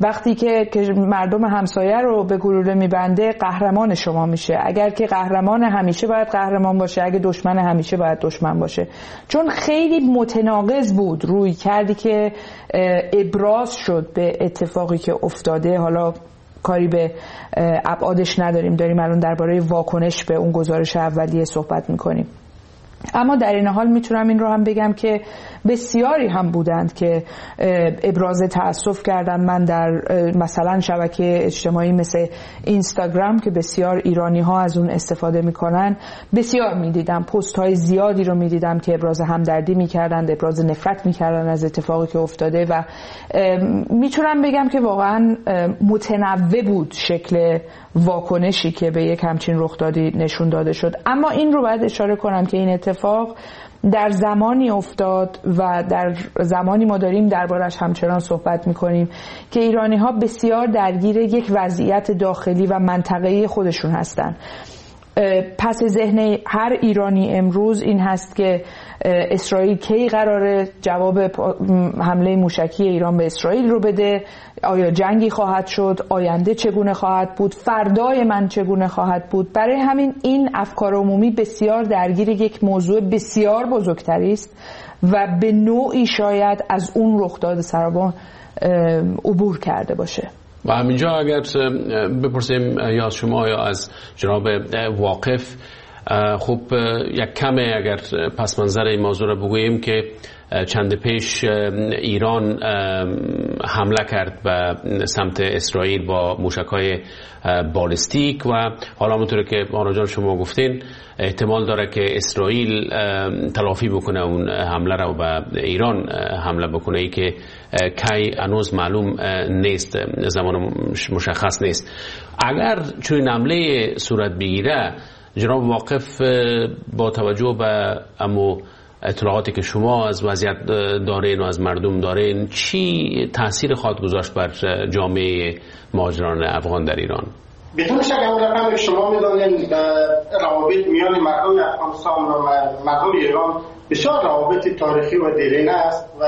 وقتی که مردم همسایه رو به گلوله میبنده قهرمان شما میشه. اگر که قهرمان همیشه باید قهرمان باشه، اگه دشمن همیشه باید دشمن باشه. چون خیلی متناقض بود روی کردی که ابراز شد به اتفاقی که افتاده. حالا کاری به ابعادش نداریم، داریم الان درباره واکنش به اون گزارش اولیه صحبت میکنیم. اما در این حال میتونم این رو هم بگم که بسیاری هم بودند که ابراز تأسف کردن. من در مثلا شبکه اجتماعی مثل اینستاگرام که بسیار ایرانی ها از اون استفاده میکنن، بسیار میدیدم پست های زیادی رو میدیدم که ابراز همدردی میکردند، ابراز نفرت میکردن از اتفاقی که افتاده و میتونم بگم که واقعا متنوع بود شکل واکنشی که به یک همچین رخدادی نشون داده شد. اما این رو باید اشاره کنم که این اتفاق در زمانی افتاد و در زمانی ما داریم دربارش همچنان صحبت میکنیم که ایرانی ها بسیار درگیر یک وضعیت داخلی و منطقه‌ای خودشون هستن. پس ذهن هر ایرانی امروز این هست که اسرائیل کی قراره جواب حمله موشکی ایران به اسرائیل رو بده، آیا جنگی خواهد شد، آینده چگونه خواهد بود، فردای من چگونه خواهد بود. برای همین این افکار عمومی بسیار درگیر یک موضوع بسیار بزرگتری است و به نوعی شاید از اون رخداد سرابان عبور کرده باشه. و همینجا اگر بپرسیم یا از شما یا از جناب واقف، خب یک کمه اگر پس منظر این موضوع رو بگوییم که چند پیش ایران حمله کرد به سمت اسرائیل با موشک‌های بالستیک و حالا همونطور که آنا جان شما گفتین احتمال داره که اسرائیل تلافی بکنه اون حمله رو به ایران حمله بکنه، ای که کی هنوز معلوم نیست، زمان مشخص نیست. اگر چون حمله صورت بگیره، جناب واقف با توجه به امو اطلاعاتی که شما از وضعیت دارین و از مردم دارین، چی تأثیر خواهد گذاشت بر جامعه مهاجران افغان در ایران؟ بدون شک اون رقم شما میدانید روابط میان مردم افغانستان و مردم ایران بسیار روابط تاریخی و دیرینه است و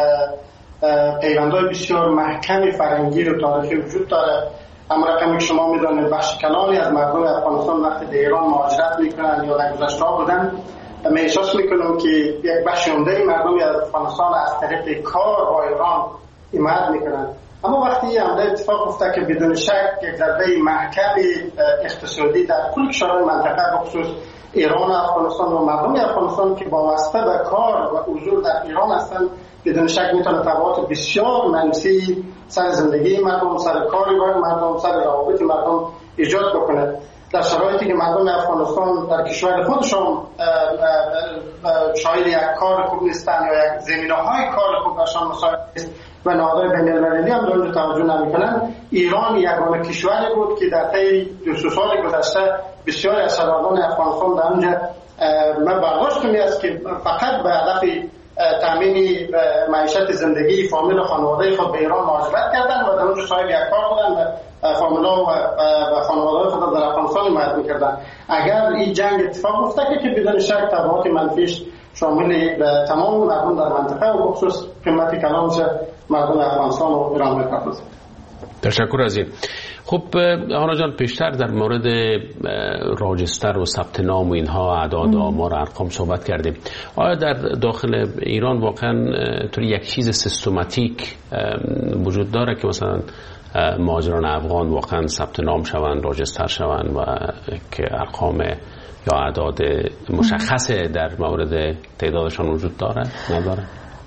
پیوندهای بسیار محکم فرهنگی و تاریخی وجود داره. اما رقمی که شما میدانید بخش کلانی از مردم افغانستان وقتی در ایران مهاجرت میکنن یا در گذشته بودن، من احساس میکنم که یک بخش عمده مردم از افغانستان از طریق کار با ایران حمایت میکنن. اما وقتی این حمله اتفاق افتاد که بدون شک یک ضربه محکم اقتصادی در کل کشورهای منطقه بخصوص ایران و افغانستان و مردم افغانستان که وابسته به کار و حضور در ایران هستند، بدون شک میتونه تبعات بسیار منفی سر زندگی مردم، سر کار مردم، سر روابط مردم ایجاد بکنه. در شرایطی که مردم افغانستان در کشور خودشون شاید یک کار خوب نیستن یا یک زمینه‌های کار خوب برشان مساعد است و نهادهای بین‌المللی هم به توجه نمی‌کنن، ایران یگانه کشوری بود که در طی 2 سال گذشته بسیاری از شهروندان افغانستان در اونجا من برداشت است که فقط به هدف تامین معیشت زندگی فامیل و خانواده خود به ایران مهاجرت کردن و در اونجا صاحب یک کار بودن و فامیل‌ها و خانواده خود در افغانستان حمایت می‌کردن. اگر این جنگ اتفاق افتاد که بدون شک تبعات منفیش شامل تمام مردم در منطقه و بخصوص قیمت کلانش مردم افغانستان و ایران می‌پردازه. تشکر از این. خب آنا جان، پیشتر در مورد راجستر و ثبت نام و اینها اعداد آمار و ارقام صحبت کردیم. آیا در داخل ایران واقعا طوری یک چیز سیستماتیک وجود داره که مثلا مهاجران افغان واقعا ثبت نام شوند، راجستر شوند و که ارقام یا اعداد مشخص در مورد تعدادشان وجود داره نداره؟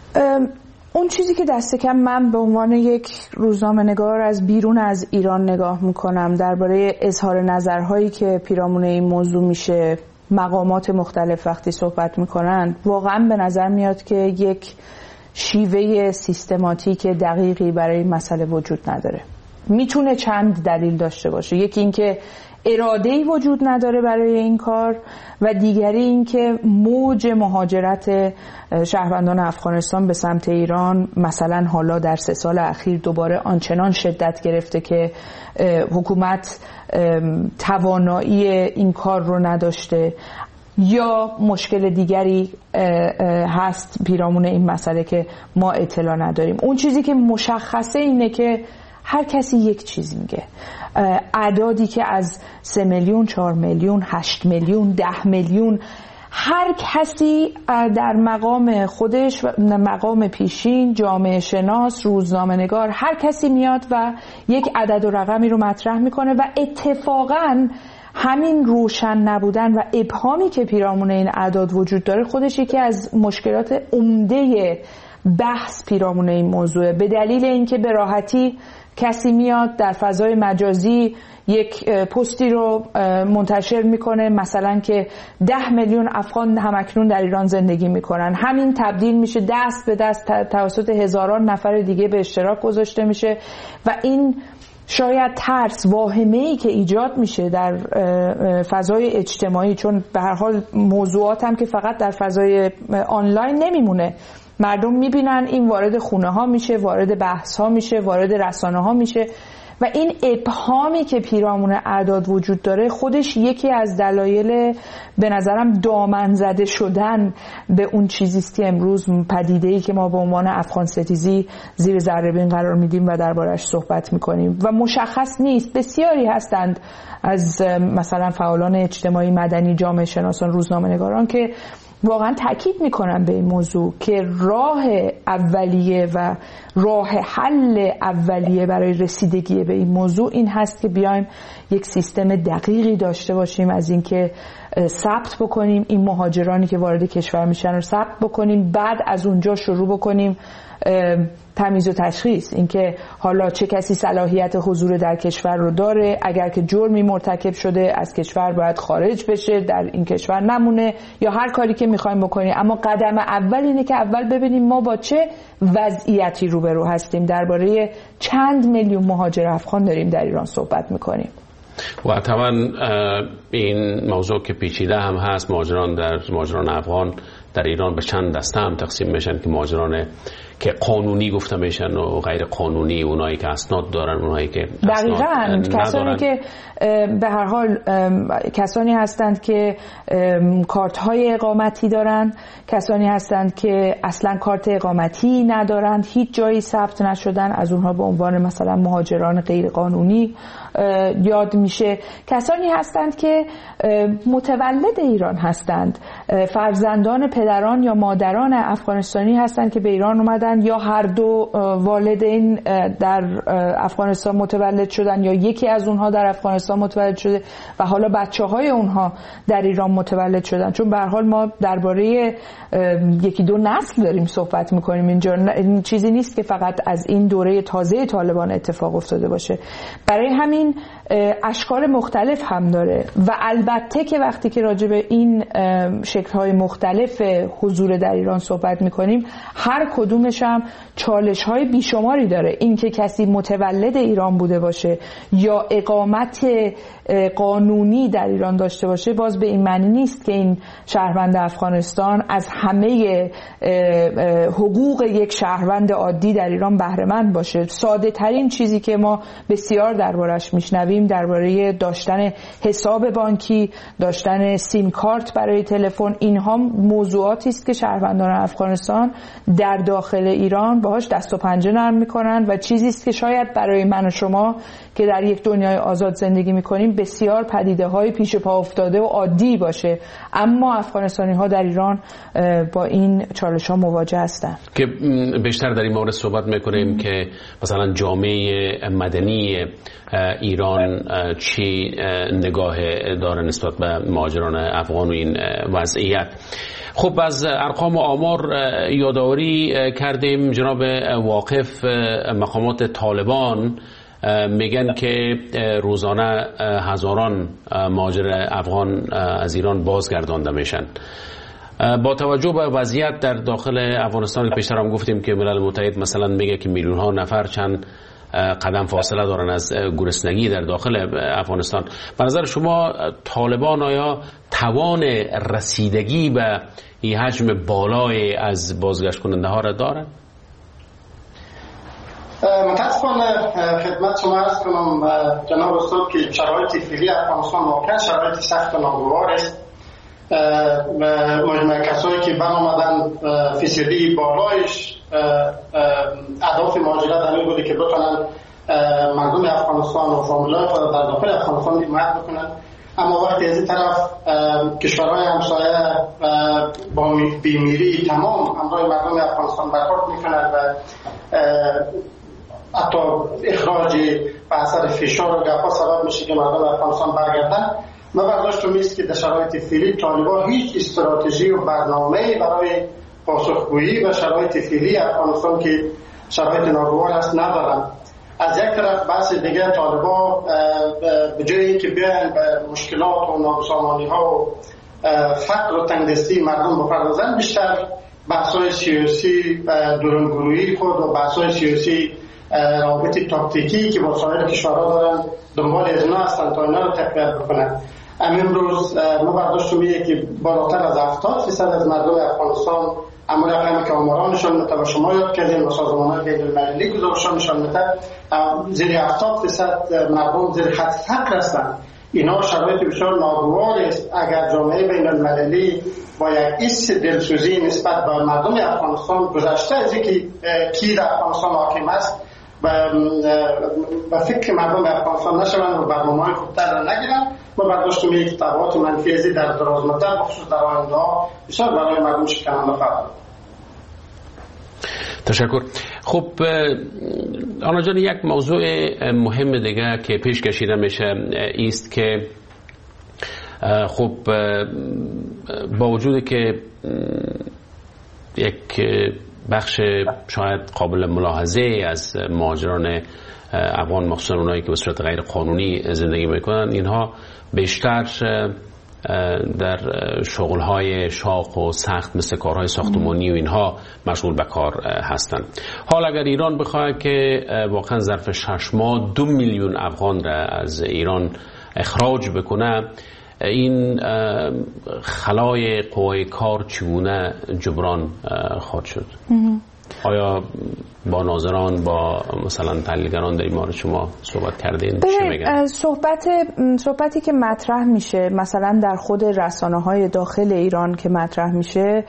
اون چیزی که دست کم من به عنوان یک روزنامه‌نگار از بیرون از ایران نگاه میکنم درباره اظهار نظرهایی که پیرامون این موضوع میشه، مقامات مختلف وقتی صحبت میکنن، واقعا به نظر میاد که یک شیوه سیستماتیک دقیقی برای این مسئله وجود نداره. میتونه چند دلیل داشته باشه. یکی این که اراده‌ای وجود نداره برای این کار و دیگری این که موج مهاجرت شهروندان افغانستان به سمت ایران مثلا حالا در 3 سال اخیر دوباره آنچنان شدت گرفته که حکومت توانایی این کار رو نداشته، یا مشکل دیگری هست پیرامون این مسئله که ما اطلاع نداریم. اون چیزی که مشخصه اینه که هر کسی یک چیز میگه. اعدادی که از 3 میلیون، 4 میلیون، 8 میلیون، 10 میلیون، هر کسی در مقام خودش، مقام پیشین، جامعه شناس، روزنامه نگار، هر کسی میاد و یک عدد و رقمی رو مطرح میکنه و اتفاقاً همین روشن نبودن و ابهامی که پیرامون این اعداد وجود داره خودش یکی از مشکلات عمده بحث پیرامون این موضوعه. به دلیل اینکه به راحتی کسی میاد در فضای مجازی یک پستی رو منتشر میکنه، مثلا که 10 میلیون افغان همکنون در ایران زندگی میکنن، همین تبدیل میشه دست به دست توسط هزاران نفر دیگه به اشتراک گذاشته میشه و این شاید ترس، واهمه‌ای که ایجاد میشه در فضای اجتماعی، چون به هر حال موضوعات هم که فقط در فضای آنلاین نمیمونه، مردم میبینن این وارد خونه ها میشه، وارد بحث ها میشه، وارد رسانه ها میشه و این ابهامی که پیرامون اعداد وجود داره خودش یکی از دلایل به نظرم دامن زده شدن به اون چیزیست که امروز پدیده‌ای که ما به عنوان افغان ستیزی زیر ذره‌بین قرار میدیم و دربارش صحبت میکنیم و مشخص نیست. بسیاری هستند از مثلا فعالان اجتماعی، مدنی، جامعه شناسان، روزنامه نگاران که واقعا تاکید میکنن به این موضوع که راه اولیه و راه حل اولیه برای رسیدگی به این موضوع این هست که بیایم یک سیستم دقیقی داشته باشیم از اینکه ثبت بکنیم این مهاجرانی که وارد کشور میشن رو ثبت بکنیم، بعد از اونجا شروع بکنیم تمیز و تشخیص، اینکه حالا چه کسی صلاحیت حضور در کشور رو داره، اگر که جرمی مرتکب شده از کشور باید خارج بشه، در این کشور نمونه، یا هر کاری که میخوایم بکنیم. اما قدم اول اینه که اول ببینیم ما با چه وضعیتی روبرو هستیم. درباره چند میلیون مهاجر افغان داریم در ایران صحبت میکنیم و طبعا این موضوع که پیچیده هم هست. مهاجران افغان در ایران به چند دسته هم تقسیم میشن که مهاجران که قانونی گفته میشن و غیر قانونی، اونایی که اسناد دارن، اونایی که دقیقاً کسانی که به هر حال کسانی هستند که کارت های اقامتی دارن، کسانی هستند که اصلا کارت اقامتی ندارن، هیچ جایی ثبت نشدن، از اونها به عنوان مثلا مهاجران غیر قانونی یاد میشه. کسانی هستند که متولد ایران هستند، فرزندان پدران یا مادران افغانستانی هستند که به ایران اومدن، یا هر دو والدین در افغانستان متولد شدن یا یکی از اونها در افغانستان متولد شده و حالا بچه‌های اونها در ایران متولد شدن. چون به هر حال ما درباره یکی دو نسل داریم صحبت میکنیم اینجا، این چیزی نیست که فقط از این دوره تازه طالبان اتفاق افتاده باشه. برای همین اشکال مختلف هم داره و البته که وقتی که راجع به این شکل‌های مختلف حضور در ایران صحبت میکنیم هر کدومش هم چالش‌های بیشماری داره. این که کسی متولد ایران بوده باشه یا اقامت قانونی در ایران داشته باشه باز به این معنی نیست که این شهروند افغانستان از همه حقوق یک شهروند عادی در ایران بهره مند باشه. ساده ترین چیزی که ما بسیار دربارش میشنویم درباره داشتن حساب بانکی، داشتن سیم کارت برای تلفن، اینها موضوعاتی است که شهروندان افغانستان در داخل ایران باهاش دست و پنجه نرم میکنن و چیزی است که شاید برای من و شما که در یک دنیای آزاد زندگی میکنیم بسیار پدیده‌های پیش پا افتاده و عادی باشه، اما افغانستانی ها در ایران با این چالش ها مواجه هستند. که بیشتر در این مورد صحبت میکنیم که مثلا جامعه مدنی ایران چی نگاه داره نسبت به مهاجران افغان و این وضعیت. خب از ارقام و آمار یادآوری کردیم. جناب واقف، مقامات طالبان میگن که روزانه هزاران مهاجر افغان از ایران بازگردانده میشن. با توجه به وضعیت در داخل افغانستان، پیشتر هم گفتیم که ملل متحد مثلا میگه که میلیون ها نفر چند قدم فاصله دارن از گرسنگی در داخل افغانستان. به نظر شما طالبان آیا توان رسیدگی به این حجم بالای از بازگشت کننده ها را دارن؟ متاسفانه خدمت شما عرض کنم جناب استاد که شرایط فعلی افغانستان واقعا شرایط سخت و ناگوار است. کسایی که برآمدن فیصدی بالایش اهداف مهاجرت همین بوده که بتونن مردم افغانستان و فامیلای خود در داخل افغانستان حمایت بکنند. اما وقتی از این طرف کشورهای همسایه با بیمیری تمام همراه مردم افغانستان برخورد میکنند و حتی اخراج و اثر فشار و گپا سبب میشه که مردم افغانستان برگردن، ما برداشتم است که در شرایط فعلی طالبان هیچ استراتژی و برنامه‌ای برای پاسخگویی و شرایط فعلی افغانستان که شرایط ناگوار است ندارند. از یک طرف بحث دیگه طالبان به جای اینکه بیان به مشکلات و نابسامانی‌ها و فقر و تنگدستی مردم بپردازند، بیشتر بحث‌های سیاسی درونگرویی خود و بحث‌های سیاسی روابط تاکتیکی که با سایر کشورها دارن دنبال از اینا هستند تا اینا رو تقویت بکنند. امروز ما برداشتم اینه که بالاتر از 70% از مردم افغانستان اما رقمی که آمارانشان میده و شما یاد کردین و سازمان‌های بین‌المللی گزارشانشان میده، زیر 70% مردم زیر خط فقر هستند. اینا شرایط بسیار ناگوار است. اگر جامعه بین‌المللی با یک حس دلسوزی نسبت به مردم افغانستان گذشته از اینکه کی در افغانستان حاکم است و فکر مردم افغانستان نشوند و برنامه‌های خودتر را نگیرند، ما برداشتیم یک تبعات منفی ازی در دراز مدت بخصوص در آینده بسیار برای مردم شکننده خواهد بود. تشکر. خب آنا جان، یک موضوع مهم دیگه که پیش کشیده میشه است که خب با وجود که یک بخش شاید قابل ملاحظه از مهاجران افغان، مخصوصا اونایی که به صورت غیر قانونی زندگی میکنن، اینها بیشتر در شغل‌های شاق و سخت مثل کارهای ساختمانی و اینها مشغول به کار هستند. حال اگر ایران بخواد که واقعا ظرف 6 ماه 2 میلیون افغان را از ایران اخراج بکنه، این خلای قوای کار چگونه جبران خواهد شد؟ آیا با ناظران، با مثلا تحلیلگران در این مورد شما صحبت کردین؟ چی میگن؟ صحبتی که مطرح میشه مثلا در خود رسانه‌های داخل ایران که مطرح میشه،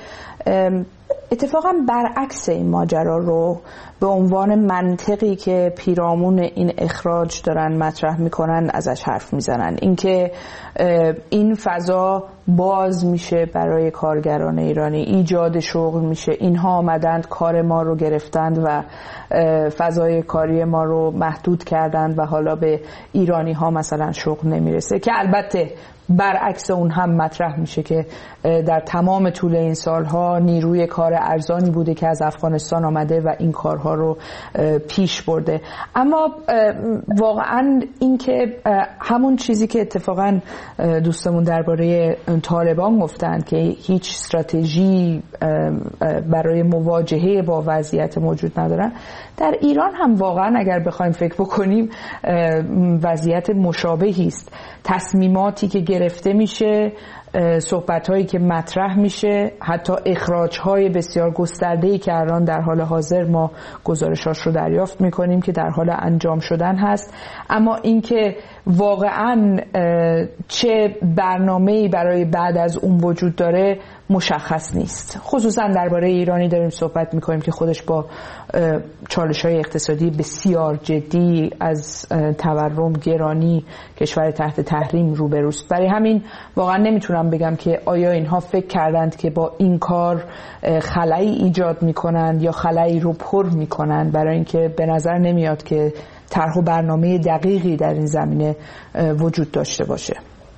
اتفاقا برعکس این ماجرا رو به عنوان منطقی که پیرامون این اخراج دارن مطرح میکنن ازش حرف میزنن. اینکه این فضا باز میشه برای کارگران ایرانی، ایجاد شغل میشه، اینها آمدند کار ما رو گرفتند و فضای کاری ما رو محدود کردند و حالا به ایرانی ها مثلا شغل نمیرسه، که البته برعکس اون هم مطرح میشه که در تمام طول این سالها نیروی کار ارزانی بوده که از افغانستان آمده و این کارها رو پیش برده. اما واقعا این که همون چیزی که اتفاقا دوستمون درباره طالبان گفتن که هیچ استراتژی برای مواجهه با وضعیت موجود ندارن، در ایران هم واقعا اگر بخوایم فکر بکنیم وضعیت مشابهی است. تصمیماتی که گرفته میشه، صحبت‌هایی که مطرح میشه، حتی اخراج‌های بسیار گسترده‌ای که الان در حال حاضر ما گزارشاش رو دریافت می‌کنیم که در حال انجام شدن هست. اما اینکه واقعاً چه برنامه‌ای برای بعد از اون وجود داره مشخص نیست. خصوصاً درباره ایرانی داریم صحبت می‌کنیم که خودش با چالش‌های اقتصادی بسیار جدی از تورم، گرانی، کشور تحت تحریم روبروست. برای همین واقعاً نمیتونم بگم که آیا اینها فکر کردند که با این کار خلایی ایجاد میکنند یا خلایی رو پر میکنند، برای اینکه به نظر نمیاد که طرح و برنامه دقیقی در این زمینه وجود داشته باشه.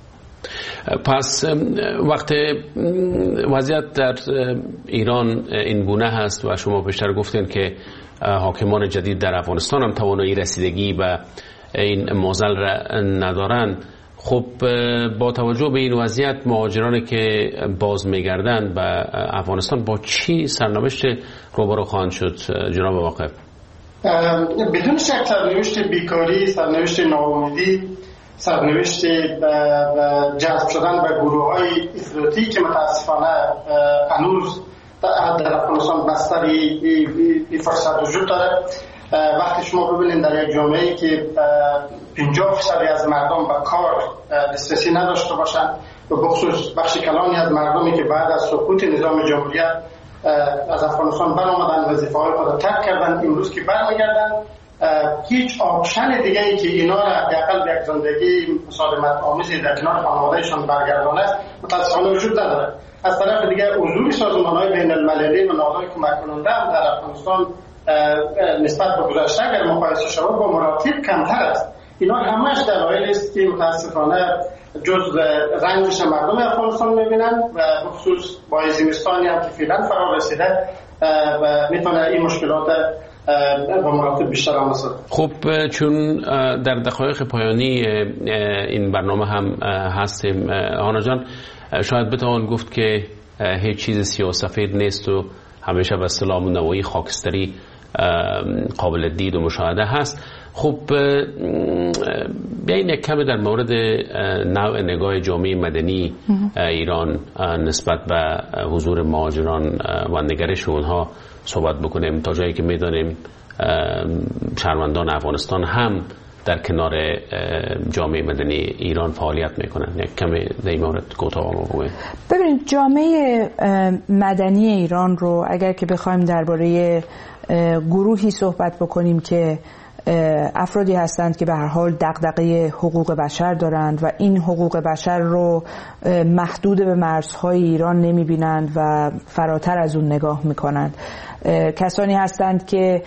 پس وقت وضعیت در ایران این گونه هست و شما بیشتر گفتین که حاکمان جدید در افغانستان هم توانایی رسیدگی به این معضل را ندارند، خب با توجه به این وضعیت مهاجرانی که باز میگردند به افغانستان با چی سرنوشت روبرو خواهند شد جناب واقف؟ بدون شک سرنوشت بیکاری، سرنوشت ناامیدی، سرنوشت جذب شدن به گروه‌های افراطی که متاسفانه هنوز در افغانستان بستر این فرصت وجود داره. وقتی شما ببینید در یک جامعه‌ای که 50% از مردم به کار دسترسی نداشته باشند و بخصوص بخش کلانی از مردمی که بعد از سقوط نظام جمهوریت از افغانستان برآمدن، وظیفه‌های خود را ترک کردن، امروز که برمیگردن هیچ آپشن دیگه ای که اینا را حداقل به یک زندگی مسالمت آمیزی در کنار خانوادهشان برگردانه متاسفانه وجود نداره. از طرف دیگه حضور سازمان‌های بین‌المللی و نهادهای کمک کننده هم در افغانستان نسبت به گذشته اگر مقایسه شود با مراتب کمتر است. اینا همش دلایلی است که متاسفانه جز رنجش مردم افغانستان می‌بینند و بخصوص با زمستانی هم که فعلا فرا رسیده و میتونه این مشکلات با مراتب بیشتر آموزد. خب چون در دقایق پایانی این برنامه هم هستیم هانا جان، شاید بتوان گفت که هیچ چیز سیاه‌وسفید نیست و همیشه به اصطلاح نوعی خاکستری قابل دید و مشاهده هست. خب بیاین یک کمی در مورد نوع نگاه جامعه مدنی ایران نسبت به حضور مهاجران و نگرش اونها صحبت بکنیم، تا جایی که میدانیم شهروندان افغانستان هم در کنار جامعه مدنی ایران فعالیت میکنن. یک کمی در این مورد کوتاه بگویید. ببینید جامعه مدنی ایران رو اگر که بخوایم درباره گروهی صحبت بکنیم که افرادی هستند که به هر حال دغدغه حقوق بشر دارند و این حقوق بشر رو محدود به مرزهای ایران نمی‌بینند و فراتر از اون نگاه می‌کنند. کسانی هستند که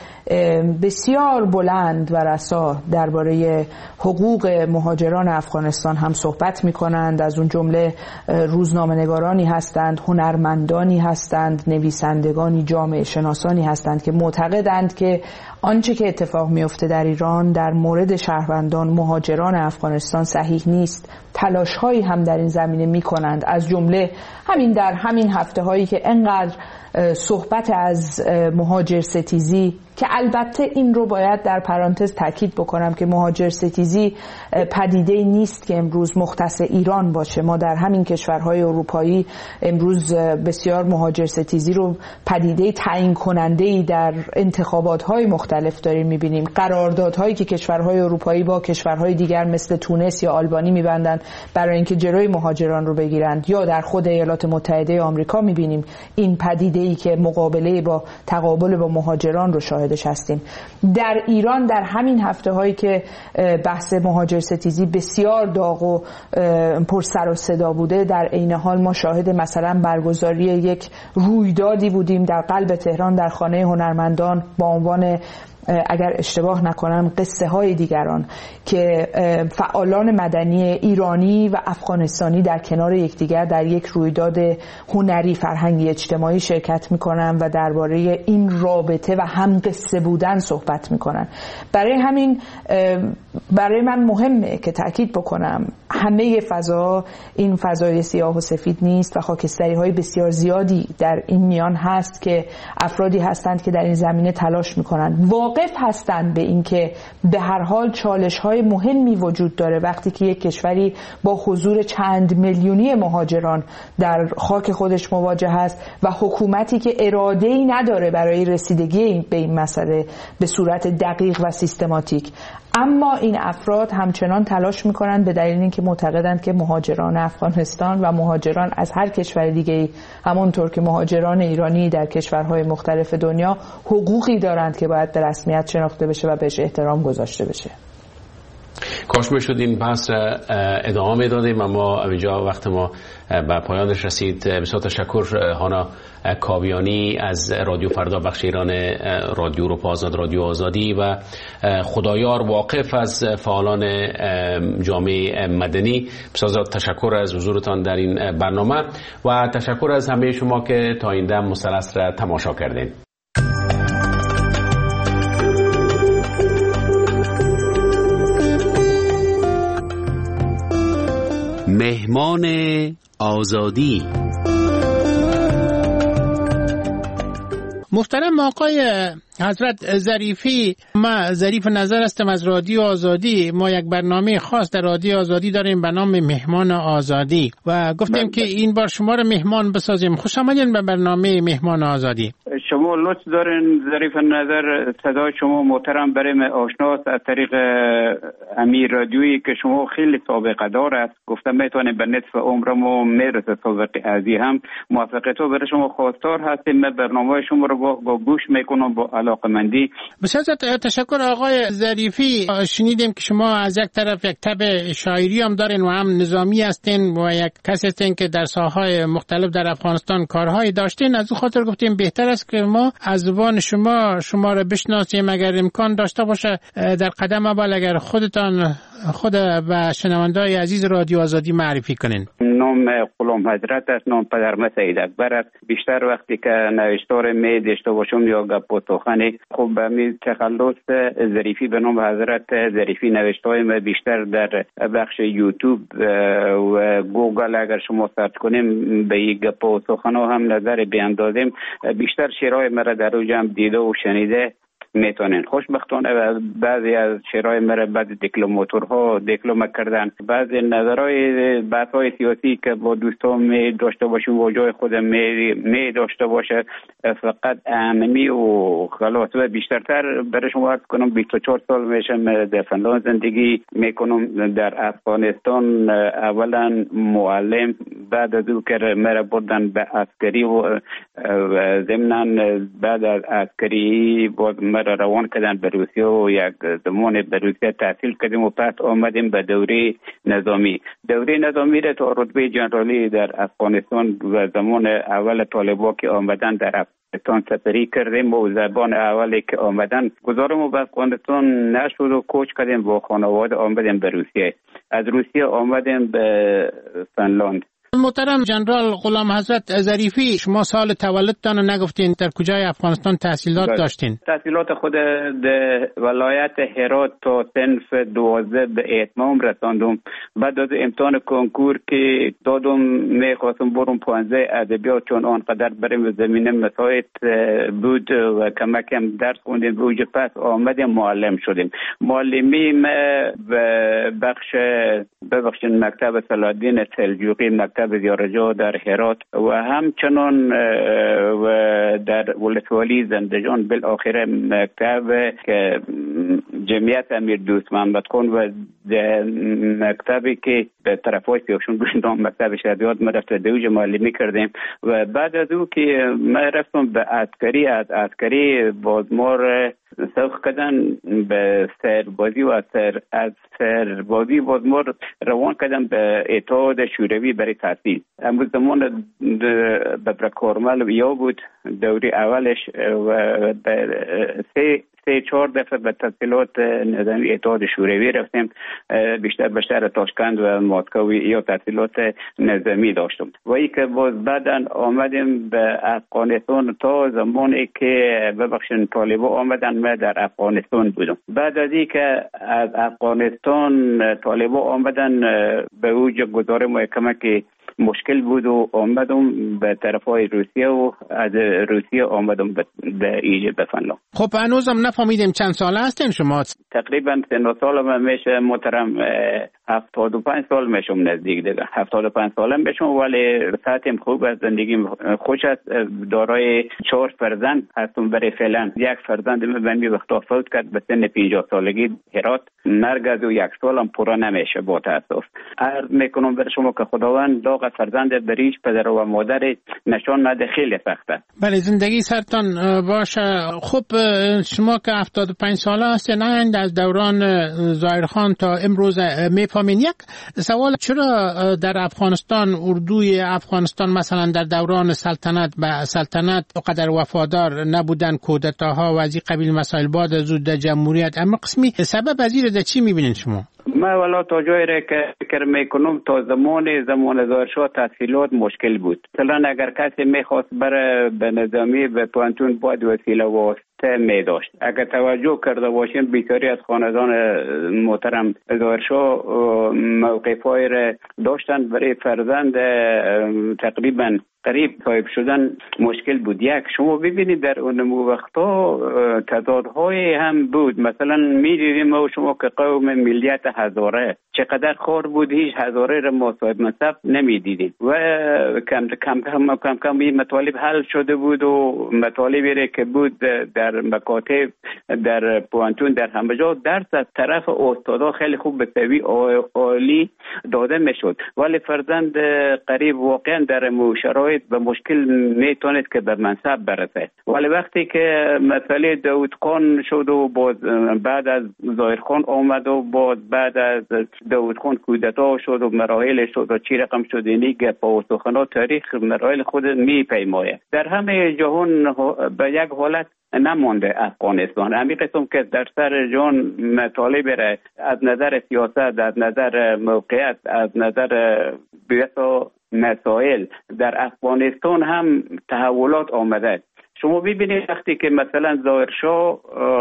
بسیار بلند و رسا درباره حقوق مهاجران افغانستان هم صحبت می‌کنند. از اون جمله روزنامه‌نگارانی هستند، هنرمندانی هستند، نویسندگانی، جامعه شناسانی هستند که معتقدند که آنچه که اتفاق میفته در ایران در مورد شهروندان مهاجران افغانستان صحیح نیست. تلاش‌هایی هم در این زمینه می‌کنند، از جمله همین در همین هفته‌هایی که انقدر صحبت از مهاجر ستیزی، که البته این رو باید در پرانتز تاکید بکنم که مهاجر ستیزی پدیده نیست که امروز مختص ایران باشه. ما در همین کشورهای اروپایی امروز بسیار مهاجر ستیزی رو پدیده تعیین کننده‌ای در انتخابات‌های مختلف داریم می‌بینیم. قراردادهایی که کشورهای اروپایی با کشورهای دیگر مثل تونس یا آلبانی می‌بندند برای اینکه جلوی مهاجران رو بگیرند، یا در خود ایالات متحده آمریکا می‌بینیم این پدیده‌ای که مقابله با تقابل با مهاجران رو شاهدش هستیم. در ایران در همین هفته‌هایی که بحث مهاجر ستیزی بسیار داغ و پر سر و صدا بوده، در عین حال ما شاهد مثلا برگزاری یک رویدادی بودیم در قلب تهران در خانه هنرمندان با عنوان، اگر اشتباه نکنم، قصه های دیگران، که فعالان مدنی ایرانی و افغانستانی در کنار یکدیگر در یک رویداد هنری فرهنگی اجتماعی شرکت میکنن و درباره این رابطه و هم قصه بودن صحبت میکنن. برای همین برای من مهمه که تأکید بکنم همه فضا این فضای سیاه و سفید نیست و خاکستری های بسیار زیادی در این میان هست که افرادی هستند که در این زمینه تلاش میکنن، واقف هستند به این که به هر حال چالش های مهمی وجود داره وقتی که یک کشوری با حضور چند میلیونی مهاجران در خاک خودش مواجه است و حکومتی که اراده‌ای نداره برای رسیدگی به این مسئله به صورت دقیق و سیستماتیک. اما این افراد همچنان تلاش میکنند به دلیل اینکه معتقدند که مهاجران افغانستان و مهاجران از هر کشور دیگه‌ای همونطور که مهاجران ایرانی در کشورهای مختلف دنیا حقوقی دارند که باید به رسمیت شناخته بشه و بهش احترام گذاشته بشه. کاش میشد این بحث را ادامه میدادیم، اما اینجا وقت ما به پایانش رسید. بسیار تشکر هانا کاویانی از رادیو فردا بخش ایران رادیو اروپا آزاد، رادیو آزادی، و خدایار واقف از فعالان جامعه مدنی. بسیار تشکر از حضورتان در این برنامه و تشکر از همه شما که تا این دم مثلث را تماشا کردین. مهمان آزادی. محترم آقای حضرت ظریفی، ما ظریف نظر هستم از رادیو آزادی. ما یک برنامه خاص در رادیو آزادی داریم به نام مهمان آزادی و گفتیم که این بار شما رو مهمان بسازیم. خوش آمدین به برنامه مهمان آزادی. شما لطف دارین ظریف نظر، صدای شما محترم برای من آشناست از طریق امیر رادیویی که شما خیلی سابقه دار است، گفتم میتونه به نصف عمرمو میرسه تا ازی هم موافقت تو برای شما خواستار هستیم. من برنامه شما رو با گوش میکنم با علاقمندی. بسیار تشکر آقای ظریفی. شنیدیم که شما از یک طرف یک تب شاعری هم دارین و هم نظامی هستین و یک کسی هستین که در ساحه‌های مختلف در افغانستان کارهایی داشتین. از اون خاطر گفتیم بهتر است که ما از زبان شما رو بشناسیم، اگر امکان داشته باشه در قدم اول اگر خود و شنونده‌های عزیز رادیو آزادی معرفی کنین. نام غلام حضرت است، نام پدرم سید اکبر است. بیشتر وقتی که نوشتار می داشته باشم یا گپ و سخنی، خب به تخلص ظریفی به نام حضرت ظریفی نوشته‌های بیشتر در بخش یوتیوب و گوگل اگر شما سرچ کنیم به این گپ و سخن‌ها هم نظر بیاندازیم، بیشتر شعرهای مرا در اوج هم دیده و شنیده میتونین. خوشبختانه بعضی از شعرهای مرا بعد دیپلماتورها دیپلم کردن. بعضی نظرهای بحث‌های سیاسی که با دوستان می داشته باشیم و جای خودم می داشته باشه فقط اهمی و خلاص. و بیشترتر برای شما عرض کنم 24 سال میشم در فنلاند زندگی میکنم. در افغانستان اولا معلم، بعد از او که مرا بردن به عسکری و ضمناً بعد از عسکری باز روان کردن به روسیه و یک زمان به روسیه تحصیل کردیم و پس آمدیم به دوره نظامی. دوره نظامی را تا رتبه جنرالی در افغانستان و زمان اول طالبا که آمدن در افغانستان سپری کردیم و زبان اولی که آمدن گذارم به افغانستان نشد و کوچ کردیم با خانواده آمدیم به روسیه. از روسیه آمدیم به فنلاند. محترم جنرال غلام حضرت ظریفی، شما سال تولدتان رو نگفتین، در کجای افغانستان تحصیلات داشتین؟ تحصیلات خود در ولایت هرات تا صنف 12 به اتمام رساندم. بعد از امتحان کنکور که دادم میخواستم برم 15 ادبیات، چون آنقدر بریم زمینه مساعد بود و کمکم درس خوندیم روز پس آمدیم معلم شدیم. معلمی به بخش مکتب صلاح‌الدین سلجوقی، مکتب زیارجو در هرات و همچنان و در ولسوالی زندجان، بالاخره مکتب که جمعیت امیر دوست محمد خان و مکتبی که به طرفای سیاوشون گوشندام مکتب شهادیات ما رفت دوج معلمی کردیم. و بعد از او که ما رفتم به عسکری، از عسکری بازمار سوق کردن به سربازی و از سربازی بازمار روان کردن به اتحاد شوروی برای تحصیل. امروز زمان به کارمل یا بود دوری اولش و سه چهار دفعه به تحصیلات نظامی اتحاد شوروی رفتیم، بیشتر به شهر تاشکند و مسکو یا تحصیلات نظامی داشتم. و ای که باز بعدن آمدیم به افغانستان تا زمانی که ببخشید طالبا آمدن من در افغانستان بودم. بعد از ای که از افغانستان طالبا آمدن به اوج گذار محکمه که مشکل بود و آمدم به طرفای روسیه و از روسیه آمدم به ایجاد به فنلاند. خب هنوزم نفهمیدیم چند ساله هستین شما؟ تقریبا 3 سال میشه محترم، 75 سال میشم نزدیک دیگه 75 سالم میشم، ولی ساعتم خوب است، زندگیم خوش است. دارای 4 فرزند هستم برای فعلا. یک فرزند من به وقت فوت کرد به سن 50 سالگی هرات. مرگ از 1 سالم پورا نمیشه با تاسف. عرض میکنم بر شما که خداوند داغ فرزند بریش پدر و مادر نشان نده، خیلی سخته. بله زندگی سرتان باشه. خب شما که 75 ساله هستین، از دوران ظاهرخان تا امروز میفهمین. یک سوال، چرا در افغانستان اردوی افغانستان مثلا در دوران سلطنت قدر وفادار نبودن، کودتاها و از این قبیل مسائل بعد از جمهوریت، اما قسمی سبب از این چی میبینین شما؟ ما والا تا جایی را که فکر میکنم تا زمان ظاهرشاه تحصیلات مشکل بود. مثلا اگر کسی میخواست بره به نظامی به پانتون باید وسیله واسطه میداشت. اگر توجه کرده باشیم بیشتری از خاندان محترم ظاهرشاه موقفای را داشتن برای فرزند تقریبا قریب صاحب شدن مشکل بود. یک شما ببینید در اون وقتا تضادهای هم بود. مثلا می‌دیدیم ما شما که قوم ملیت هزاره چقدر خور بود، هیچ هزاره را ما صاحب منصب نمی‌دیدیم و کم این مطالب حل شده بود و مطالبی که بود در مکاتب در پوانتون در همه جا درس از طرف استادا خیلی خوب به سوی عالی داده میشد، ولی فرزند قریب واقعا در شرایط و مشکل میتونید که به منصب برسه. ولی وقتی که مسئله داود خان شد و بعد از ظاهر خان آمد و بعد از داود خان کودتا شد و مراحل شد و چی رقم شد، اینی گپ و سخنات تاریخ مراحل خود میپیماید. در همه جهان به یک حالت نمانده افغانستان. همین قسم که در سر جان مطالب را از نظر سیاست، از نظر موقعیت، از نظر بسیار مسائل در افغانستان هم تحولات آمده. شما ببینید وقتی که مثلا ظاهرشاه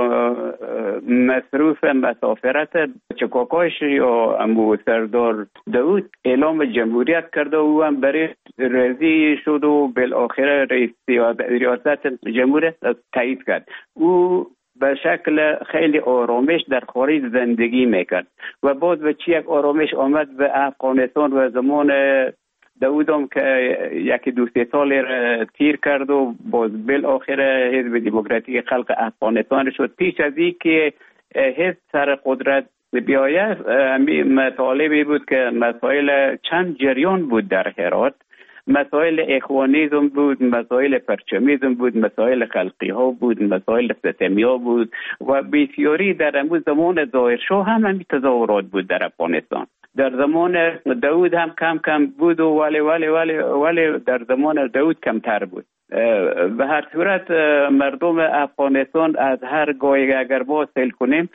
مصروف مسافرت چکاکاش یا امو سردار داود اعلام جمهوریت کرده و هم برای رضی شد و بالاخره ریاست جمهوریت تایید کرد. او به شکل خیلی آرامش در خارج زندگی میکرد و باز به چی یک آرامش آمد به افغانستان و زمان داودم که یکی 2-3 سال تیر کرد و باز بالاخره حزب دموکراتیک خلق افغانستان شد. پیش از این که حزب سر قدرت بیاید مطالبی بود که مسائل چند جریان بود در هرات، مسائل اخوانیزم بود، مسائل پرچمیزم بود، مسائل خلقی ها بود، مسائل ستمی ها بود و بسیاری در امروز زمان ظاهرشاه هم همین تظاهرات بود در افغانستان. در زمان داود هم کم بود و ولی در زمان داود کمتر بود. به هر صورت مردم افغانستان از هر گاهی اگر باز سیل کنیم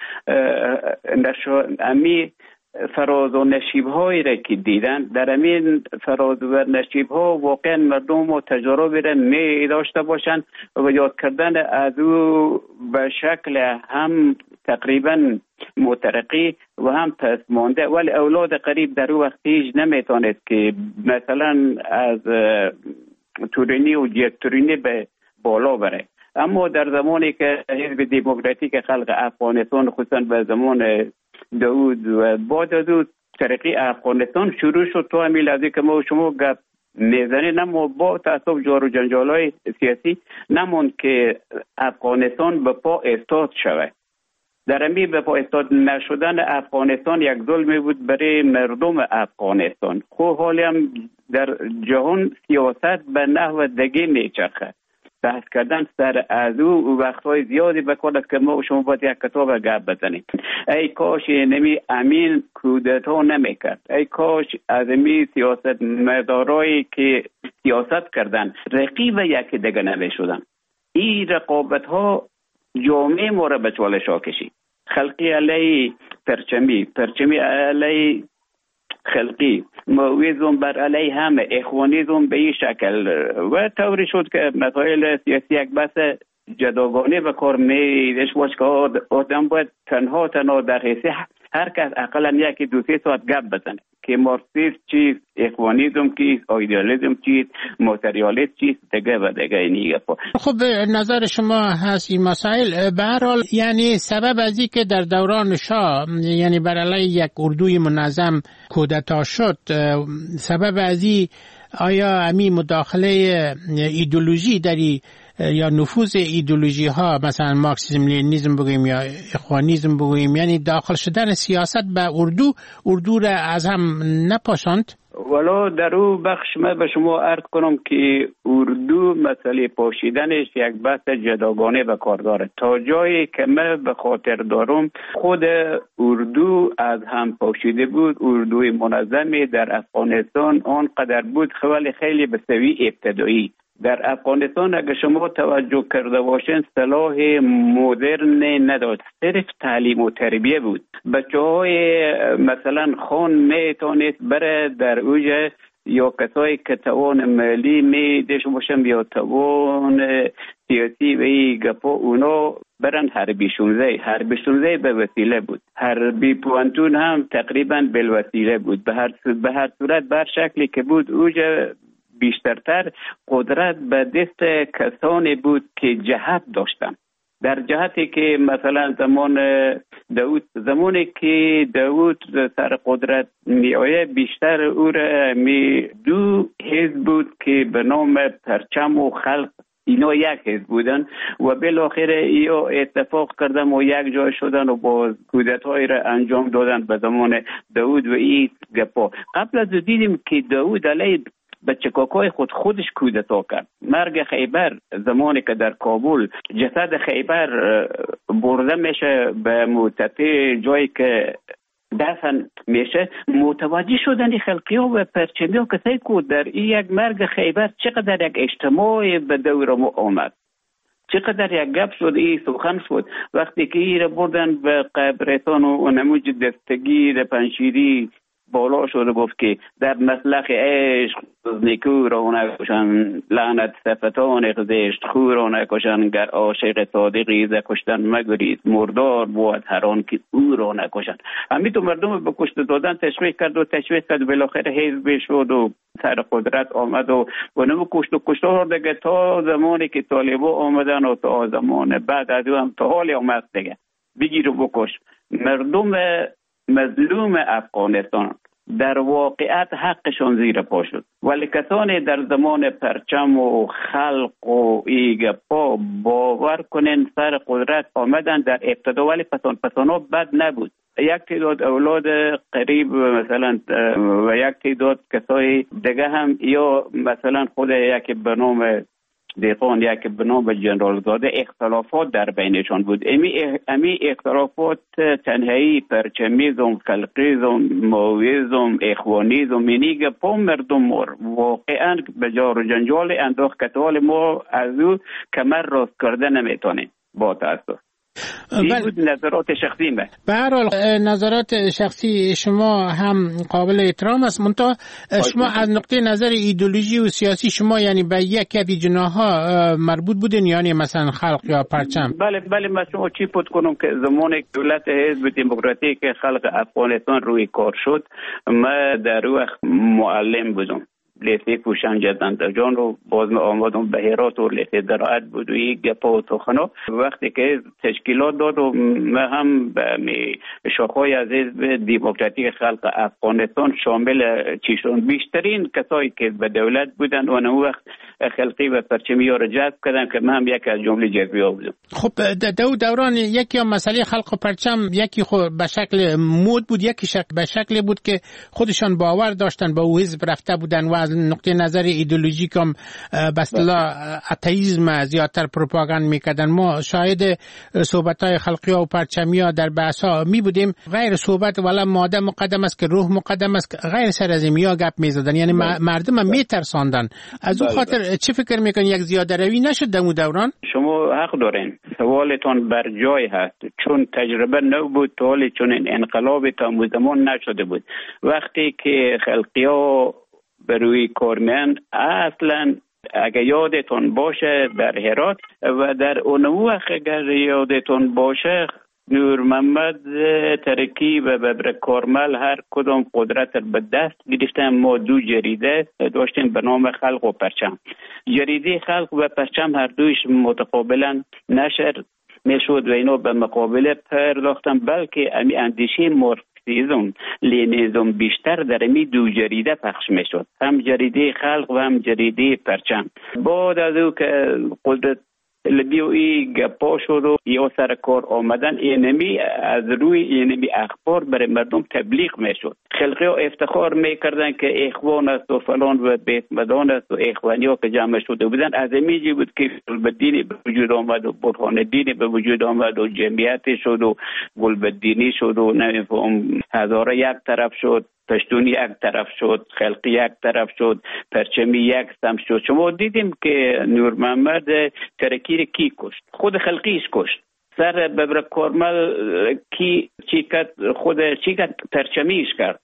امی فراز و نشیب‌هایی را که دیدن، در همین فراز و نشیب‌ها واقعا مردم و تجاربی را می داشته باشند و یاد کردن از او به شکل هم تقریبا مترقی و هم پسمانده. ولی اولاد قریب در او وقت هیچ نمیتونست که مثلا از تورینی و جیتورینی به بالا بره. اما در زمانی که حزب دموکراتیک خلق افغانستان خصوصا به زمان داود و بعد از او ترقی افغانستان شروع شد، تو همین لحظه که ما شما گپ میزنید اما با تعصب جار و جنجال‌های سیاسی نموند که افغانستان به پا استاد شود. در همین به پا استاد نشدن افغانستان یک ظلمی بود برای مردم افغانستان. خب حالی هم در جهان سیاست به نحو دیگه میچرخد. بحث کردن سر از او وقتهای زیادی بکنه که ما شما باید یک کتاب گپ بزنیم. ای کاش نمی امین کودتا نمیکرد، ای کاش از امی سیاست مدارایی که سیاست کردن رقیب یکی دیگه نمیشدن. این رقابت ها جامعه ما را به چالش ها کشید. خلقی علیه پرچمی علیه خلقی، مویزم بر علیه همه، اخوانیزم به این شکل و طوری شد که مسائل سیاسی یک بحث جداگانه به کار میدهش باش که آدم باید تنها در حیثی هر کس اقلا 1-2-3 ساعت گپ بزنه که مارکسیسم چیست، اخوانیزم چیست، ایدئالیسم چیست، ماتریالیسم چیست، دیگه و دیگه اینی گپا. خب نظر شما هست این مسائل به هر حال یعنی سبب از این که در دوران شاه یعنی بر علیه یک اردوی منظم کودتا شد، سبب از این آیا امی مداخله ایدئولوژی داری یا نفوذ ایدئولوژی ها مثلا مارکسیسم لنینیسم بگوییم یا اخوانیسم بگوییم، یعنی داخل شدن سیاست به اردو را از هم نپاشاند؟ ولی در او بخش من به شما عرض کنم که اردو مسئله پاشیدنش یک بحث جداگانه به کار داره. تا جایی که من به خاطر دارم خود اردو از هم پاشیده بود. اردوی منظمی در افغانستان آنقدر بود خیلی خیلی به سوی ابتدایی. در افغانستان اگر شما توجه کرده باشین صلاح مدرن نداشت، صرف تعلیم و تربیه بود. بچه‌های مثلا خان میتونست بره در اوج یا کسایی که توان مالی میداشته باشن یا توان سیاسی و این گپا اونا برن حربی 16 به وسیله بود. حربی پوانتون هم تقریبا بالوسیله بود. به هر صورت بر شکلی که بود اوج بیشترتر قدرت به دست کسانی بود که جهت داشتن. در جهتی که مثلا زمانی که داوود سر قدرت می آید، بیشتر او را دو حزب بود که به نام پرچم و خلق، اینا یک حزب بودن و بالاخره اینا اتفاق کردن و یک جای شدن و با کودتایی را انجام دادن به زمان داوود. و این گپا قبل از دیدیم که داوود علیه بچکاکای خودش کودتا کرد. مرگ خیبر، زمانی که در کابل جسد خیبر برده میشه به متپه جایی که دفن میشه، متوجه شدن خلقی‌ها و پرچمی‌ها کسایی که در این یک مرگ خیبر چقدر یک اجتماع به دور ما آمد، چقدر یک گپ شد، این سخن شد. وقتی که این را بردن به قبرستان و نموج دستگیر پنشیری بالا شده گفت که در مسلخ عشق نیکو را نکشن، لعنت صفتان زشت خو را نکشن، گر عاشق صادقی ز کشتن مگریز، مردار بود هر آن که او را نکشن. همین تو مردم به کشته دادن تشویق کرد و بالاخره حزب شد و سر قدرت آمد و نمو کشتار دیگه تا زمانی که طالبا آمدن و تا زمان بعد از هم تا حالی آمد دیگه بگیر و بکش. مردم مظلوم افغانستان در واقعیت حقشون زیر پا شد، ولی کسانی در زمان پرچم و خلق و ایگپا باور کنن سر قدرت آمدن در ابتدا، ولی پسانا بد نبود. یک تعداد اولاد قریب مثلا و یک تعداد کسای دیگه هم، یا مثلا خود یک به نام دیقان، یک به نام جنرال زاده، اختلافات در بینشان بود. امی اختلافات تنهایی پرچمیزم، خلقیزم، ماویزم، اخوانیزم، اینیگه پا مردم واقعا به جار و جنجال انداخت که حال ما از او کمر راست کرده نمیتونیم با تاسف. این بود نظرات شخصی من. به هر حال نظرات شخصی شما هم قابل احترام است، منتها شما از نقطه نظر ایدئولوژی و سیاسی شما یعنی به یک از جناح‌ها مربوط بودین، یعنی مثلا خلق یا پرچم؟ بله من شما چی پود کنم که زمان دولت حزب دموکراتیک خلق افغانستان روی کار شد، من در وقت معلم بودم، لیسه پوشن جدند جان رو باز آمدم به هرات و لیسه درآت بود و یک گپا و تخنا. وقتی که تشکیلات داد و من هم به شاخهای از حزب دموکراتیک خلق افغانستان شامل چیشون بیشترین کسایی که به دولت بودن و اون وقت خلقی و پرچمی ها رو جذب کردن که من هم یکی از جمله جذبی ها بودم. خب دوران یکی هم مسئله خلق و پرچم، یکی خود به شکل مود بود، یکی به شکل بود که خودشان باور داشتن به او حزب رفته بودن و از نقطه نظر ایدئولوژیک هم به اصطلاح اتئیسم زیادتر پروپاگاند میکردن. ما شاهد صحبت‌های خلقی و پرچمی ها در بحث‌ها می بودیم، غیر صحبت ولی ماده مقدم است که روح مقدم است، غیر سر از اینیا گپ میزدن، یعنی مردم هم میترساندن. از اون خاطر چی فکر میکنین یک زیاده روی نشد در اون دوران؟ شما حق دارین، سوالتون بر جای هست، چون تجربه نو بود تا حالی چون این انقلاب تا زمان نشده بود. وقتی که خلقی‌ها به روی کارمند اصلا اگه یادتون باشه در هرات و در اون وقت اگر یادتون باشه نور محمد ترکی و ببر کارمل هر کدام قدرت به دست گرفتن. ما دو جریده داشتیم به نام خلق و پرچم. جریده خلق و پرچم هر دویش متقابلا نشر میشد و اینو به مقابله پرداختن، بلکه امی اندیشه مارکسیسم لنینیسم بیشتر در امی دو جریده پخش میشد، هم جریده خلق و هم جریده پرچم. بعد از او که قدرت لبیوی گپا شد و یا سر کار آمدن، اینمی از روی اینمی اخبار برای مردم تبلیغ میشد. خلقی ها افتخار میکردن که اخوان است و فلان و بیت مدان است و اخوانی ها که جمع شده بودن. از امیجی بود که گلبدینی به وجود آمد و برهان دینی به وجود آمد و جمعیت شد و گلبدینی شد و نمیفهم هزاره یک طرف شد، پشتونی یک طرف شد، خلقی یک طرف شد، پرچمی یک سم شد. شما دیدیم که نور محمد ترکی رو کی کشت؟ خود خلقیش کشت. سر ببر کارمل کی چی کرد؟ پرچمیش کرد.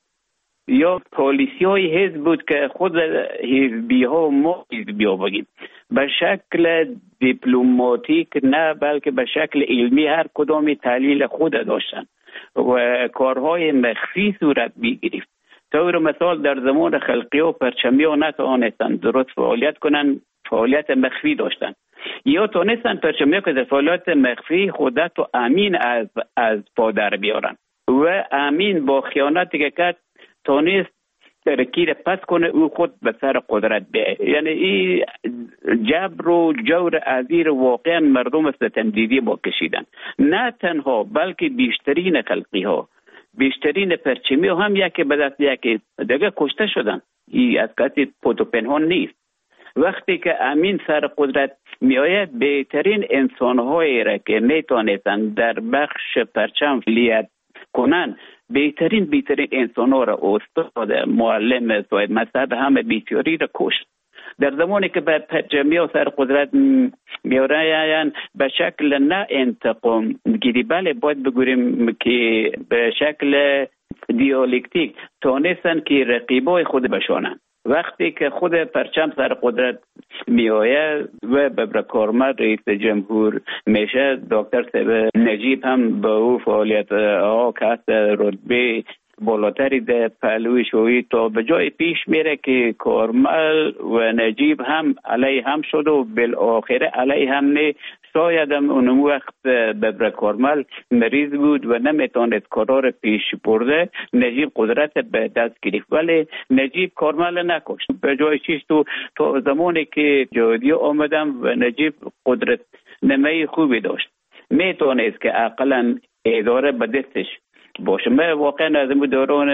یا پالیسی های حزب بود که خود حزبی ها ما حزبی ها بگیم به شکل دیپلماتیک نه بلکه به شکل علمی هر کدامی تحلیل خود داشتن و کارهای مخفی صورت می‌گرفت طور مثال در زمان خلقی‌ها پرچمی‌ها نتوانستند درست فعالیت کنند، فعالیت مخفی داشتن، یا تونستن پرچمی‌ها که در فعالیت مخفی خودت و امین از پا در بیارن و امین با خیانتی که کرد تونست ترکیر پس کنه او خود به سر قدرت بیه. یعنی این جبر و جور عزیر واقعا مردم ستمدیدی با کشیدن، نه تنها بلکه بیشترین خلقی ها، بیشترین پرچمی ها هم یکی به دست یکی دیگه کشته شدن. این از کسی پود و پنهان نیست. وقتی که امین سر قدرت می آید بهترین انسان هایی را که می تانستن در بخش پرچم فعالیت کنن، بهترین انسان ها را استاد، معلم، صاحب مذهب همه بسیاری را کشت. در زمانی که به پرچمی ها سر قدرت می آیند به شکل نه انتقام گیری، بله باید بگوییم که به شکل دیالکتیک تانستن که رقیبای خود بشانند. وقتی که خود پرچم سر قدرت می آید و به کارمند رئیس جمهور میشه، دکتر صاحب نجیب هم به او فعالیت ها که هست رتبه بالاتری در پهلوی شویی تا به جای پیش میره که کارمل و نجیب هم علیه هم شد و بالاخره علیه هم نه. شاید هم اون وقت به کارمل مریض بود و نمیتونست کارا پیش برده، نجیب قدرت به دست گرفت، ولی نجیب کارمل نکشت. به جای چیز تو زمانی که جهادی آمدم و نجیب قدرت نمای خوبی داشت، میتونست که اقلا اداره به دستش باشه. من واقعا از این دوران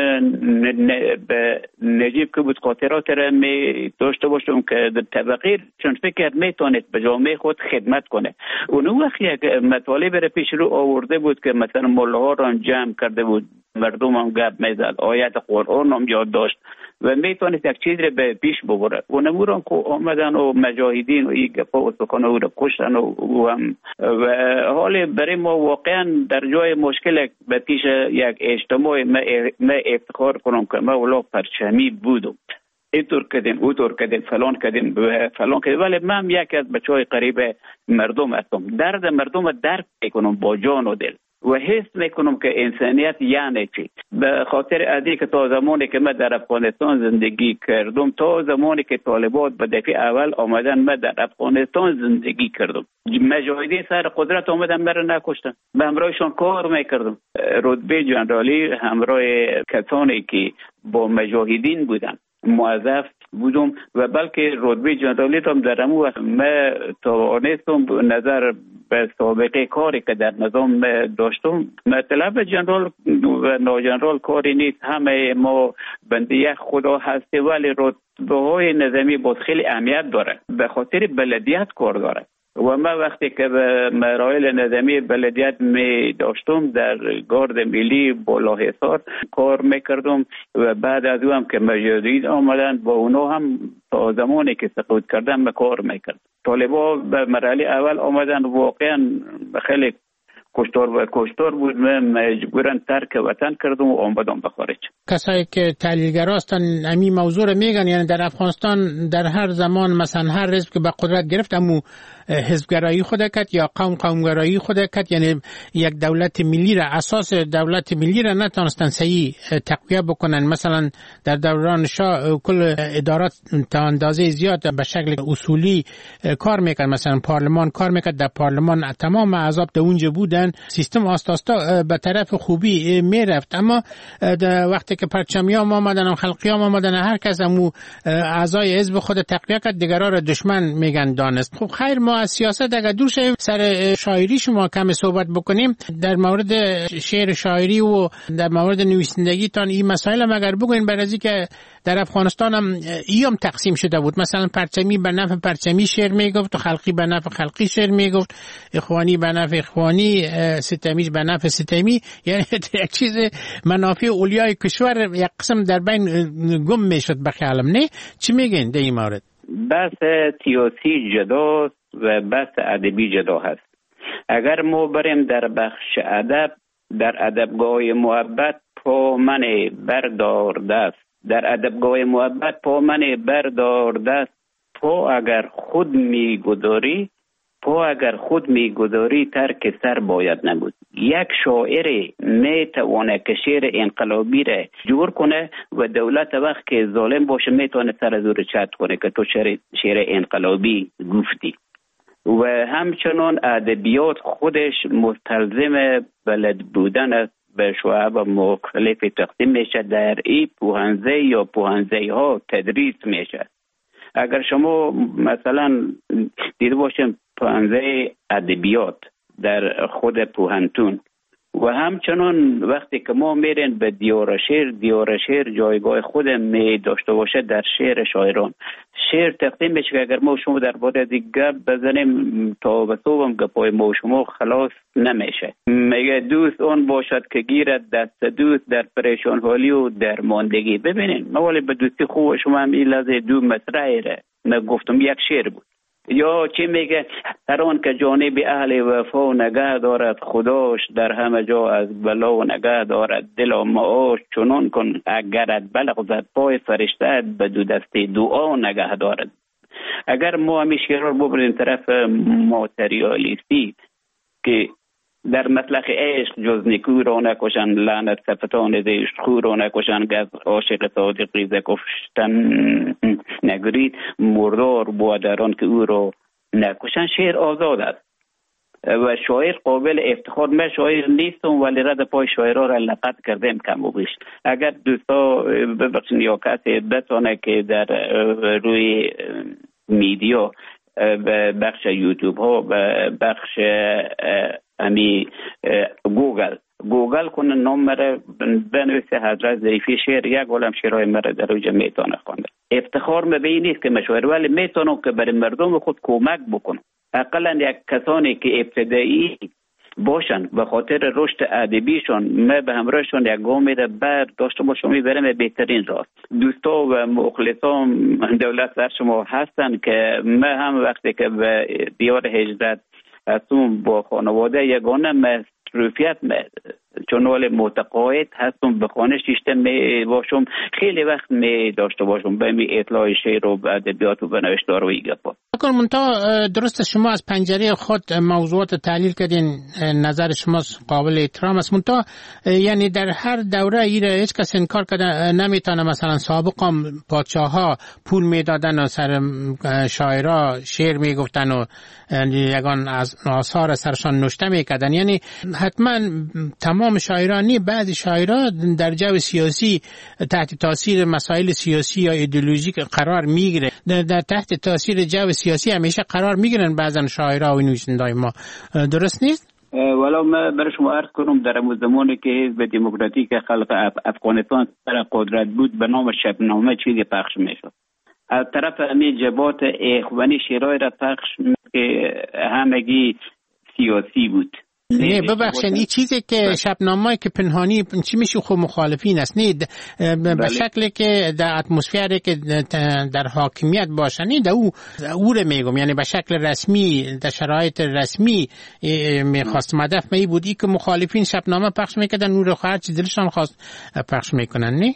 به نجیب که بود خاطرات را می داشته باشم که در طبقه چون فکر میتونست به جامعه خود خدمت کنه. اون وقت یک مطالب را پیش رو آورده بود که مثلا مولاها را جمع کرده بود، مردم هم گپ میزد، آیت قرآن هم یاد داشت و میتونست یک چیز را به پیش ببره. اون اموران که آمدن و مجاهدین و این گپا و سخن او را کشتن و حال برای ما واقعا در جای مشکل به پیش یک اجتماع ما افتخار کنم که ما اولا پرچمی بودم، اینطور کردیم اوطور کردیم فلان کردیم ولی من یکی از بچهای قریب مردم هستم. درد مردم درک میکنم با جان و دل و حس میکنم که انسانیت یعنی چی. به خاطر ازی که تا زمانی که من در افغانستان زندگی کردم، تا زمانی که طالبان به دفعه اول آمدن من در افغانستان زندگی کردم، مجاهدین سر قدرت آمدن مرا نکشتن، به همراهشان کار میکردم، رتبه جنرالی همراه کسانی که با مجاهدین بودن موظف بودم و بلکه رتبه جنرالی هم در همون وقت من توانستم نظر به سابقه کاری که در نظام داشتم، مطلب جنرال و ناجنرال کاری نیست، همه ما بنده یک خدا هستی، ولی رتبه های نظامی باز خیلی اهمیت داره، به خاطر بلدیت کار داره و من وقتی که به مراحل نظامی بلدیت می داشتم در گارد ملی بالاحصار کار میکردم و بعد از او هم که مجاهدین آمدن با اونا هم تا زمانی که سقوط کردن کار میکرد. طالبا به مرحله اول آمدن واقعا خیلی کشتار بود، من مجبورن ترک وطن کردم و آمدم به خارج. کسایی که تحلیلگرا هستن همین موضوع رو میگن، یعنی در افغانستان در هر زمان مثلا هر حزب که به قدرت گرفت امو حزبگرایی خود کرد یا قومگرایی خود کرد، یعنی یک دولت ملی را، اساس دولت ملی را نتونستن صحیح تقویت بکنن. مثلا در دوران شاه کل ادارات تا اندازه زیاد به شکل اصولی کار میکرد، مثلا پارلمان کار میکرد، در پارلمان تمام احزاب در اونجا بودن، سیستم آستاستا به طرف خوبی میرفت. اما وقتی که پرچمیام آمدن و خلقیام آمدن، هر کس امو اعضای حزب خود تقویت کرد، دیگرها را دشمن میگن دانست. خب خیر، ما از سیاست اگر دور شویم سر شاعری شما کم صحبت بکنیم، در مورد شعر شاعری و در مورد نویسندگی تان این مسائل هم اگر بگوین، برای که در افغانستان هم ایام تقسیم شده بود، مثلا پرچمی به نفع پرچمی شعر میگفت و خلقی به نفع خلقی شعر میگفت، اخوانی به نفع اخوانی، ستمیش به نفع ستمی، یعنی یک چیز منافع اولیای کشور یک قسم در بین گم میشد به خیالم. نه چی میگین در این مورد؟ بحث سیاسی جداست و بحث ادبی جدا هست. اگر ما بریم در بخش ادب، در ادبگاه محبت پا من بردار دست، در ادبگاه محبت پا من بردار دست، پا اگر خود میگذاری پا اگر خود میگذاری ترک سر باید نبود. یک شاعر میتونه که شعر انقلابی را جور کنه و دولت وقت که ظالم باشه میتونه سر زور چت کنه که تو شعر انقلابی گفتی. و همچنان ادبیات خودش مستلزم بلد بودن است، به شعب مختلف تقسیم میشه، در این پوهنزه یا پوهنزه ها تدریس میشه. اگر شما مثلا دیده باشیم پوهنزه ادبیات در خود پوهنتون و همچنان وقتی که ما میرین به دیار شعر جایگاه خود می داشته باشه در شعر شاعران. شعر تقسیم میشه که اگر ما شما در باره دیگه بزنیم تا به صبحم گپای ما شما خلاص نمیشه. میگه دوست اون باشد که گیرد دست دوست در پریشان حالی و در ماندگی. ببینین ما ولی به دوستی خوب شما هم این لحظه دو مصرعی را نگفتم، یک شعر بود. یا چی میگه هر آن که جانب اهل وفا نگه دارد خداش در همه جا از بلا نگه دارد دل و معاش چنان کن اگرت بلغزد پای فرشته به دو دست دعا نگه دارد. اگر ما همیشه شعر رو ببریم طرف ماتریالیستی که در مطلق عشق جز نیکو را نکشن لعنت صفتان زشت خو را نکشن گز عاشق صادقی ز کشتن نگرید مردار بودران که او را نکشن. شعر آزاد است و شاعر قابل افتخار. من شاعر نیستم ولی رد پای شاعرها را لقد کردم کم و بیش. اگر دوستا ببخشید یا کسی بتونه که در روی میدیا به بخش یوتیوب ها به بخش گوگل کنه نام مره بنویسه حضرت ظریفی شعر، یک عالم شعرهای مره در اوجه میتونه خونده. افتخار مبی نیست که مشاعر ولی میتونه که برای مردم خود کمک بکنه. اقلا یک کسانی که ابتدایی باشن به خاطر رشد ادبیشون ما به همراهشون یک گام میره بر داشته باشم میبرم بهترین راه. دوستا و مخلصان دولت در شما هستن که ما هم وقتی که به دیار هجرت هستم با خانواده یگانه مصروفیت چون ولی متقاعد هستم به خانه شیشته می باشم خیلی وقت می داشته باشم به می اطلاع شعر و ادبیات و بنوشتار و ایگپا. منتها درست شما از پنجره خود موضوعات تحلیل کردین، نظر شما قابل احترام است. منتها یعنی در هر دوره ایره هیچ کس انکار کرده نمیتونه مثلا سابقا پادشاه ها پول میدادن و سر شاعرها شعر میگفتن و یگان از آثار سرشان نوشته میکردن. یعنی حتما تمام شاعرانی بعضی شاعرها در جو سیاسی تحت تاثیر مسائل سیاسی یا ایدئولوژیک قرار میگیره، در تحت تاثیر جو سیاسی همیشه قرار میگیرن بعضن شاعرها و نویسنده‌های ما. درست نیست؟ ولی من برای شما عرض کنم در زمانی که حزب دموکراتیک خلق افغانستان در قدرت بود به نام شبنامه چیزی پخش میشد. از طرف همین جبهات اخوانی شعرهای را پخش که همگی سیاسی بود. نه ببخشید این چیزی که شبنامه‌ای که پنهانی چی میشه خب مخالفین است، نه به شکلی که در اتمسفری که در حاکمیت باشن نه او رو میگم، یعنی به شکل رسمی در شرایط رسمی میخواست مدف می بودی که مخالفین شبنامه پخش میکردن او رو هر چیز دلشان خواست پخش میکنن. نه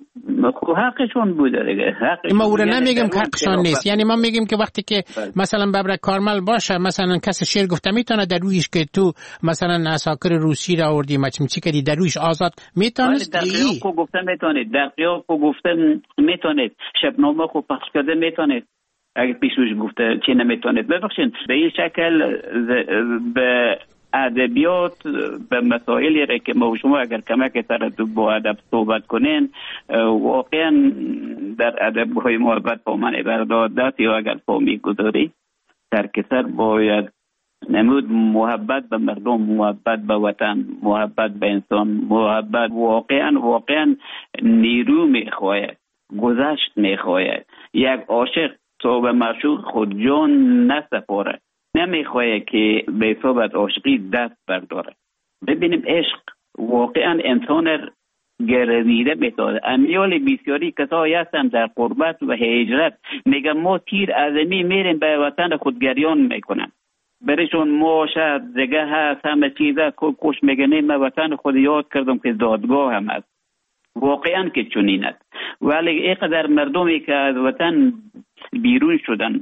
حقشون بوده دیگه. ما او رو نمیگم که حقشون نیست، یعنی ما میگیم که وقتی که مثلا ببرک کارمل باشه مثلا کسی شعر گفته میتونه در رویش که تو مثلا اساکر روسی را آوردی چی کردی در رویش آزاد میتونه در قیاب کو گفته میتونید، در قیاب کو گفته میتونید، شبنامه کو پخش کرده میتونید، اگه پیشوش گفته چی نمیتونید. ببخشید به این شکل به ادبیات به مسائلی را که ما شما اگر کمک سر با ادب صحبت کنین واقعا در ادب‌های محبت با من بردادت یا اگر فهمی گذاری در کسر باید نمود محبت به مردم، محبت به وطن، محبت به انسان، محبت واقعا نیرو میخواهد، گذشت میخواهد. یک عاشق تو به معشوق خود جان نسپاره، نمیخواه که به صحبت عاشقی دست برداره. ببینیم عشق واقعا انسان گردیده میتونه. امیال بسیاری کسایی هستن در قربت و هجرت میگن ما تیر ازمی میریم به وطن خود گریان میکنن، برشون ما شاید زگه هست همه چیزه کش میگنه من وطن خود یاد کردم که دادگاه هم هست. واقعا که چنین است، ولی اینقدر مردمی که از وطن بیرون شدن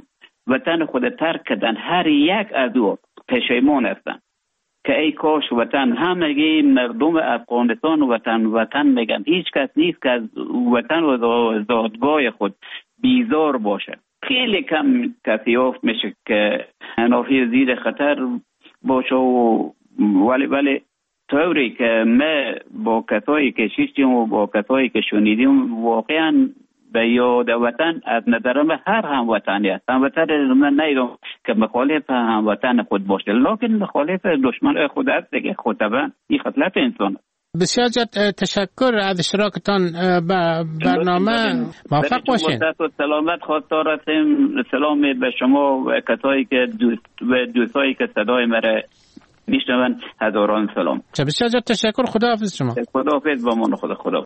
وطن خود ترک کردن، هر یک از او پشیمان هستند که ای کاش وطن، همگی مردم افغانستان وطن میگن، هیچ کس نیست که از وطن و زادگاه خود بیزار باشه. خیلی کم کسی یافت میشه که نافی زیر خطر باشه ولی طوری که ما با کسایی که شیشتیم و با کسایی که شنیدیم واقعا به یاد وطن از نظر من هر هموطنی است. هموطن من نیدم که مخالف هموطن خود باشه، لکن مخالف دشمن خود است دیگه. خود طبعا این خصلت انسان است. بسیار زیاد تشکر از اشتراکتان به برنامه. موفق باشین. سلامت خواستار هستیم. سلام به شما و کسایی که دوستایی که صدای مرا میشنون، هزاران سلام. بسیار زیاد تشکر. خداحافظ شما. خداحافظ با من. خدا